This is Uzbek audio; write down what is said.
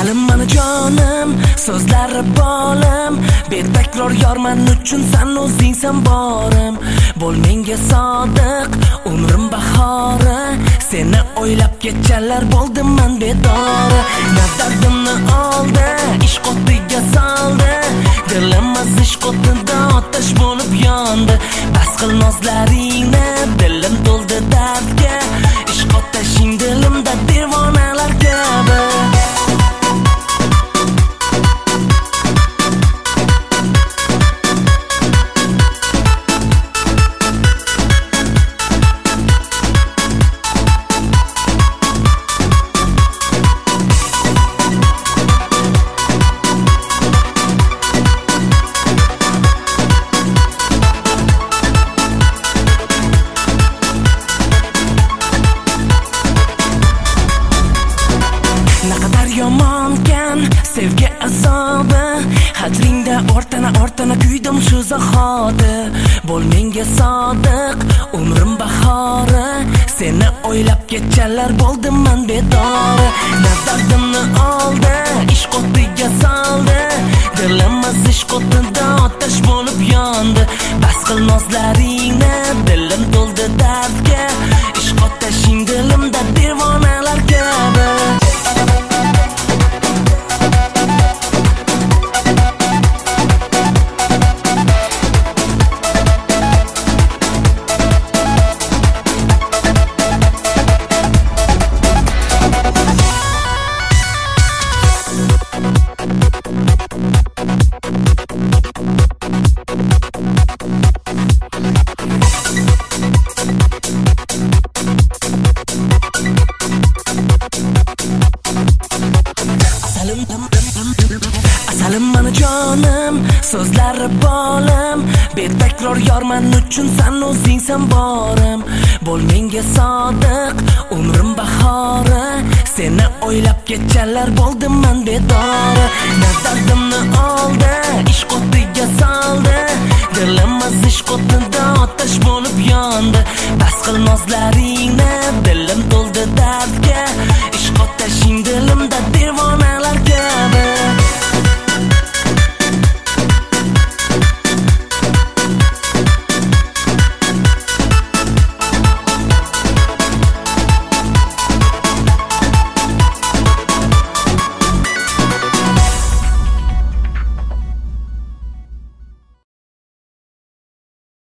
Asalim mani jonim, so'zlari bolim, betakror yorman uchun san o'zingsan borim. Bo'l menga sodiq, umrim bahori, seni o'ylab kechalar bo'ldim men bedori. Na dardimni oldi, ishq o'tiga soldi, dilimiz ishq o'tida otash bo'lib yondi. Bas qil nozlaringni, dilim to'ldi dardga, ishq otashing dilimda devonalar kabi. Yomonkan sevgi azobi, hajringda ortana kuydim shu zahoti. Bo'l menga sodiq, umrim bahori, seni o'ylab kechalar bo'ldim men bedori. Na dardimni oldi, ishq o'tiga soldi, dilimiz ishq o'tida otash bo'lib yondi. Bas qil nozlaringni, dilim to'ldi dardga, ishq otashing dilimda devonalar kabi. Asalim mani jonim, so'zlari bolim, betakror yorman uchun san o'zingsan borim. Bo'l menga sodiq, umrim bahori, seni o'ylab kechalar bo'ldim men bedori. Na dardimni oldi, ishq o'tiga soldi, dilimiz ishq o'tida otash bo'lib yondi. Bas qil nozlaringni, dilim to'ldi dardga, ishq otashing